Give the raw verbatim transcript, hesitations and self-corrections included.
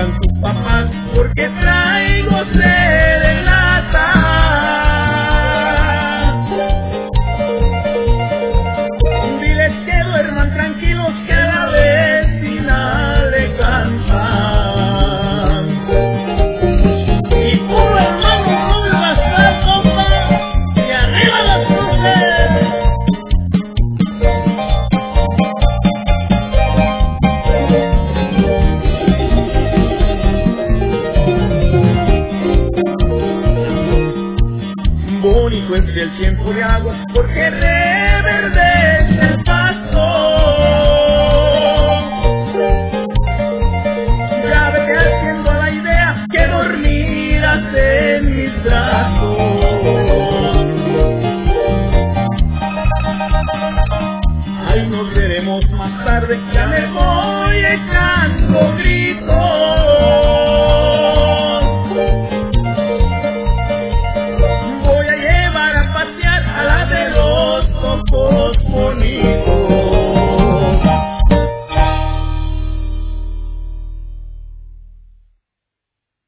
digan tus papás, porque traigo serenata. Diles que duerman tranquilos, que a la vecina le cantan. Y puro hermano, no me va a estar, compa, y arriba las cruces. Bonito es el tiempo de agua, porque